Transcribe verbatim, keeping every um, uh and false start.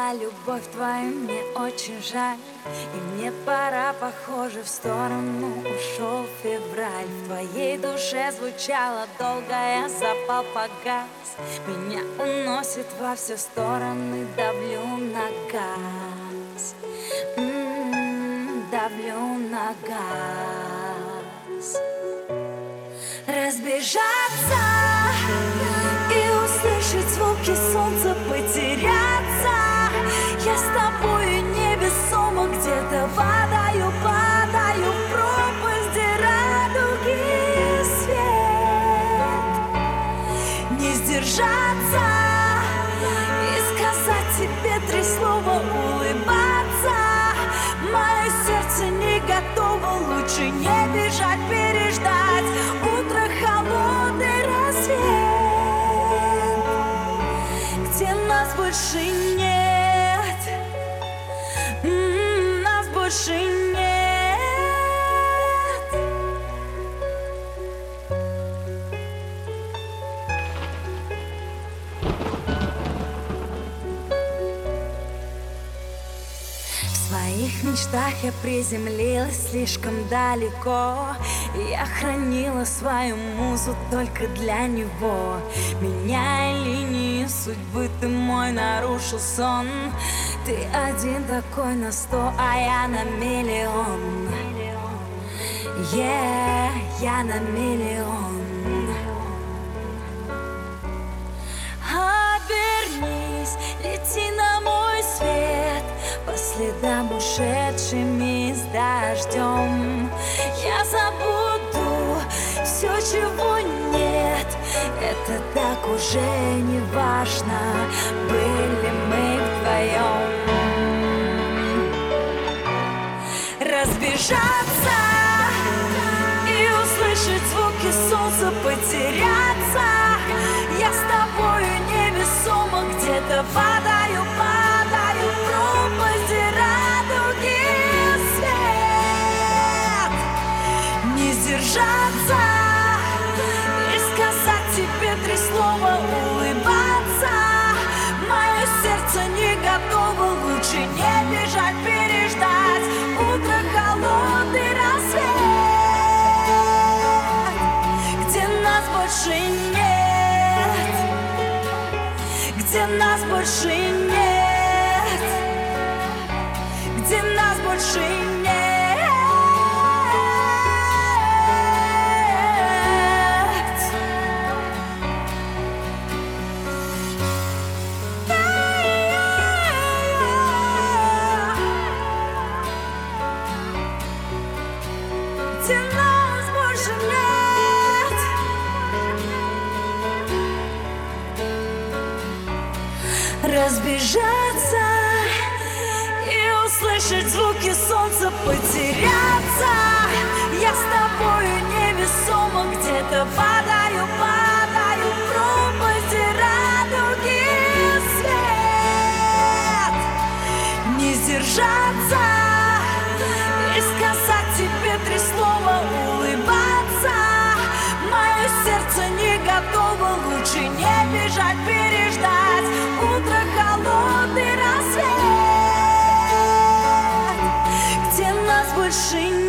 за любовь твою мне очень жаль. И мне пора, похоже, в сторону ушел февраль. В твоей душе звучало долго, я запал погас. Меня уносит во все стороны, давлю на газ. М-м, давлю на газ. Разбежаться и услышать звуки солнца, потеряться. Я с тобою невесомо где-то падаю, падаю в пропасть, где радуги свет. Не сдержаться и сказать тебе три слова, улыбаться. Мое сердце не готово, лучше не бежать, переждать утро, холодный рассвет, где нас больше нет, м-м, нас больше нет. В своих мечтах я приземлилась слишком далеко. Я хранила свою музу только для него. Меняя линии судьбы, ты мой нарушил сон. Ты один такой на сто, а я на миллион. Yeah, я на миллион. Обернись, лети на мой свет, по следам ушедшими с дождем. Я забуду все, чего нет. Это так уже не важно, были мы вдвоем. Разбежаться и услышать звуки солнца, потеряться. Я с тобою невесомо где-то падаю, падаю в пропасть, где радуги свет. Не сдержаться и сказать тебе три слова, улыбаться. Мое сердце не готово, лучше не бежать, переждать утро, холодный рассвет, где нас больше нет, где нас больше нет, где нас больше нет. Где нас больше нет. Разбежаться и услышать звуки солнца, потеряться. Я с тобою невесомо где-то падаю, падаю в пропасть, где радуги свет. Не сдержаться и сказать тебе три слова, улыбаться. Мое сердце не готово, лучше не бежать, переждать утро, холодный рассвет, где нас больше нет.